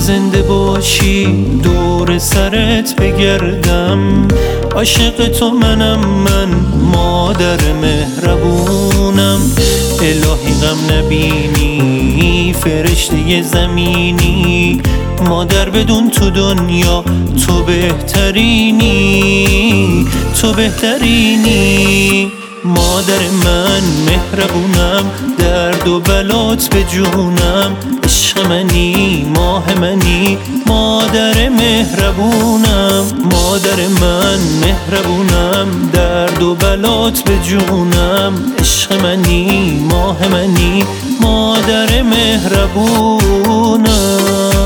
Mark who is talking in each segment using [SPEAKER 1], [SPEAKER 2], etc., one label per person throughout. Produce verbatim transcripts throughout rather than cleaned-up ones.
[SPEAKER 1] زنده باشی دور سرت بگردم. عاشق تو منم من، مادر مهربونم. الهی غم نبینی، فرشته زمینی، مادر بدون تو دنیا تو بهترینی، تو بهترینی. مادر من مهربونم، درد و بلات به جونم. عشق منی، ماه منی، مادر مهربونم. مادر من مهربونم، درد و بلات به جونم. عشق منی، ماه منی، مادر مهربونم.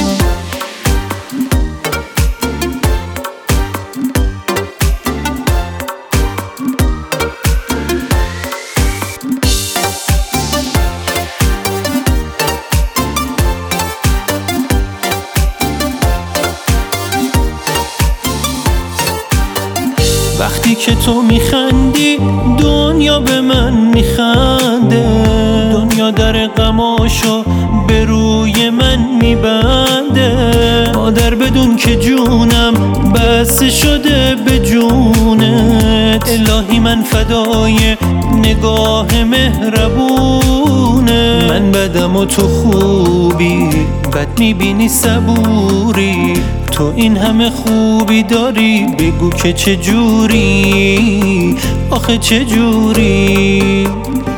[SPEAKER 1] وقتی که تو میخندی دنیا به من میخنده، دنیا در غماشو به روی من میبنده. مادر بدون که جونم بسته شده به جونت، الهی من فدای نگاه مهربونه. من بدم و تو خوبی، بد میبینی صبوری. تو این همه خوبی داری، بگو که چجوری، آخه چجوری.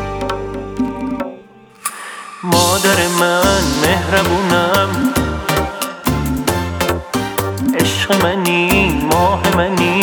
[SPEAKER 1] مادر من مهربونم، عشق منی، ماه منی.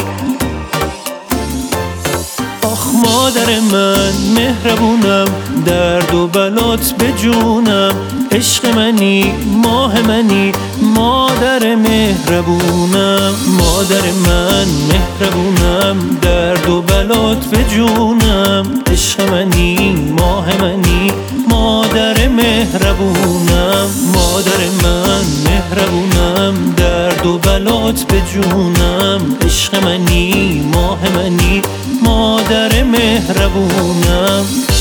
[SPEAKER 1] آخ مادر من مهربونم، درد و بلات به جونم. عشق منی، ماه منی، مادر مهربونم. مادر من مهربونم، درد و بلات به جونم. عشق منی، ماه منی، مادر مهربونم. مادر من مهربونم، درد و بلات به جونم. عشق منی، ماه منی، مادر مهربونم.